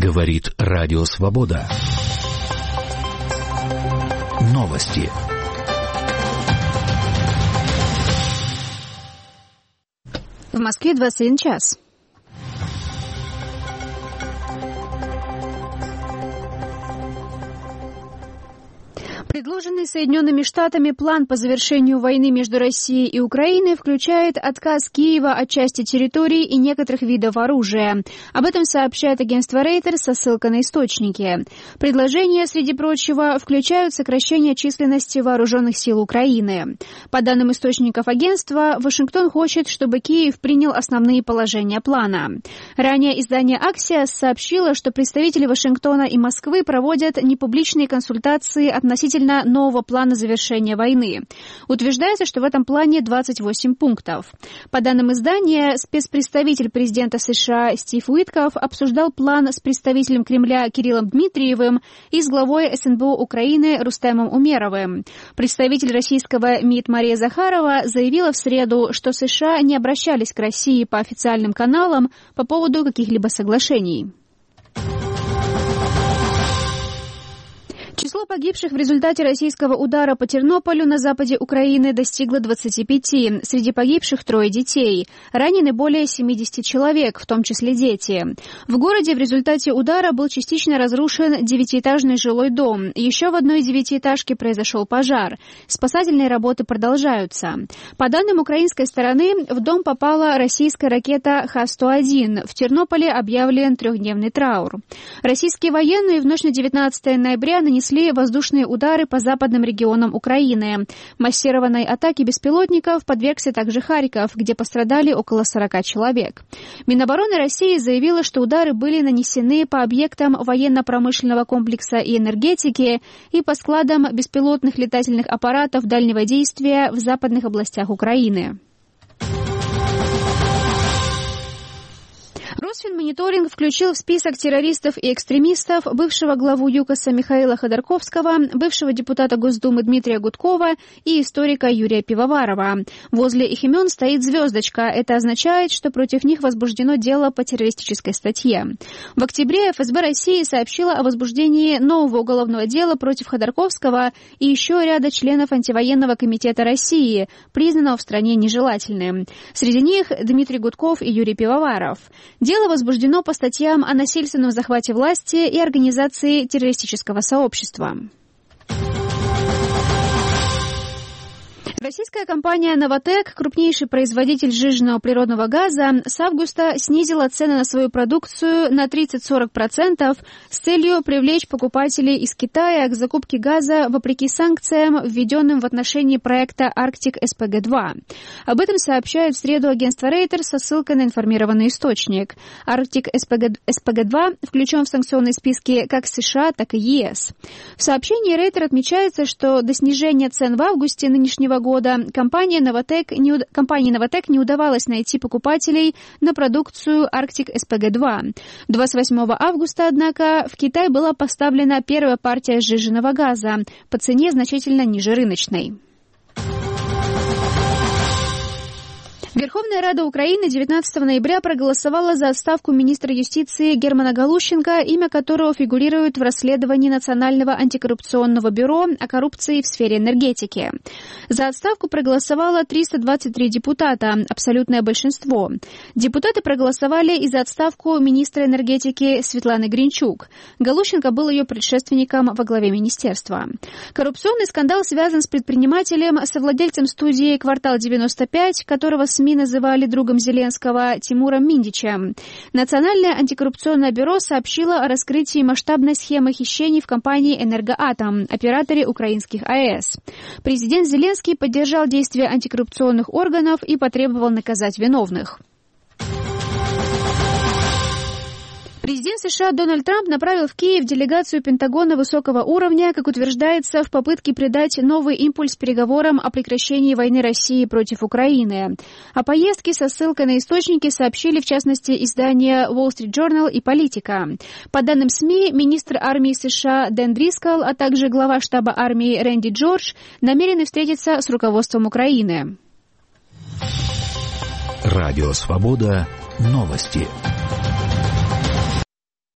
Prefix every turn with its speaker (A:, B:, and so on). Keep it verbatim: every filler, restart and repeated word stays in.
A: Говорит Радио Свобода. Новости.
B: В Москве двадцать один час. Предложенный Соединенными Штатами план по завершению войны между Россией и Украиной включает отказ Киева от части территорий и некоторых видов оружия. Об этом сообщает агентство Reuters со ссылкой на источники. Предложения, среди прочего, включают сокращение численности вооруженных сил Украины. По данным источников агентства, Вашингтон хочет, чтобы Киев принял основные положения плана. Ранее издание Axios сообщило, что представители Вашингтона и Москвы проводят непубличные консультации относительно нового плана завершения войны. Утверждается, что в этом плане двадцать восемь пунктов. По данным издания, спецпредставитель президента США Стив Уитков обсуждал план с представителем Кремля Кириллом Дмитриевым и с главой СНБО Украины Рустемом Умеровым. Представитель российского МИД Мария Захарова заявила в среду, что США не обращались к России по официальным каналам по поводу каких-либо соглашений. Число погибших в результате российского удара по Тернополю на западе Украины достигло двадцати пяти. Среди погибших трое детей. Ранены более семидесяти человек, в том числе дети. В городе в результате удара был частично разрушен девятиэтажный жилой дом. Еще в одной девятиэтажке произошел пожар. Спасательные работы продолжаются. По данным украинской стороны, в дом попала российская ракета Х сто один. В Тернополе объявлен трехдневный траур. Российские военные в ночь на девятнадцатое ноября нанесли воздушные удары по западным регионам Украины. Массированной атаке беспилотников подвергся также Харьков, где пострадали около сорока человек. Минобороны России заявила, что удары были нанесены по объектам военно-промышленного комплекса и энергетики и по складам беспилотных летательных аппаратов дальнего действия в западных областях Украины. Росфинмониторинг включил в список террористов и экстремистов бывшего главу ЮКОСа Михаила Ходорковского, бывшего депутата Госдумы Дмитрия Гудкова и историка Юрия Пивоварова. Возле их имен стоит звездочка. Это означает, что против них возбуждено дело по террористической статье. В октябре ФСБ России сообщила о возбуждении нового уголовного дела против Ходорковского и еще ряда членов антивоенного комитета России, признанного в стране нежелательным. Среди них Дмитрий Гудков и Юрий Пивоваров. Дело возбуждено по статьям о насильственном захвате власти и организации террористического сообщества. Российская компания «Новатэк», крупнейший производитель сжиженного природного газа, с августа снизила цены на свою продукцию на тридцать-сорок процентов с целью привлечь покупателей из Китая к закупке газа вопреки санкциям, введенным в отношении проекта «Арктик эс пэ гэ два». Об этом сообщает в среду агентство Reuters со ссылкой на информированный источник. «Арктик эс пэ гэ два» включен в санкционные списки как США, так и е эс. В сообщении Reuters отмечается, что до снижения цен в августе нынешнего года компания «Новатэк» не, компании «Новатэк» не удавалось найти покупателей на продукцию «Арктик эс пэ гэ два». двадцать восьмого августа, однако, в Китай была поставлена первая партия сжиженного газа по цене значительно ниже рыночной. Верховная Рада Украины девятнадцатого ноября проголосовала за отставку министра юстиции Германа Галущенко, имя которого фигурирует в расследовании Национального антикоррупционного бюро о коррупции в сфере энергетики. За отставку проголосовало триста двадцать три депутата, абсолютное большинство. Депутаты проголосовали и за отставку министра энергетики Светланы Гринчук. Галущенко был ее предшественником во главе министерства. Коррупционный скандал связан с предпринимателем, совладельцем студии «Квартал девяносто пять», которого СМИ называли другом Зеленского, Тимуром Миндичем. Национальное антикоррупционное бюро сообщило о раскрытии масштабной схемы хищений в компании «Энергоатом», операторе украинских а э эс. Президент Зеленский поддержал действия антикоррупционных органов и потребовал наказать виновных. Президент США Дональд Трамп направил в Киев делегацию Пентагона высокого уровня, как утверждается, в попытке придать новый импульс переговорам о прекращении войны России против Украины. О поездке со ссылкой на источники сообщили, в частности, издания Wall Street Journal и «Политика». По данным СМИ, министр армии США Дэн Дрискал, а также глава штаба армии Рэнди Джордж намерены встретиться с руководством Украины.
A: Радио Свобода. Новости.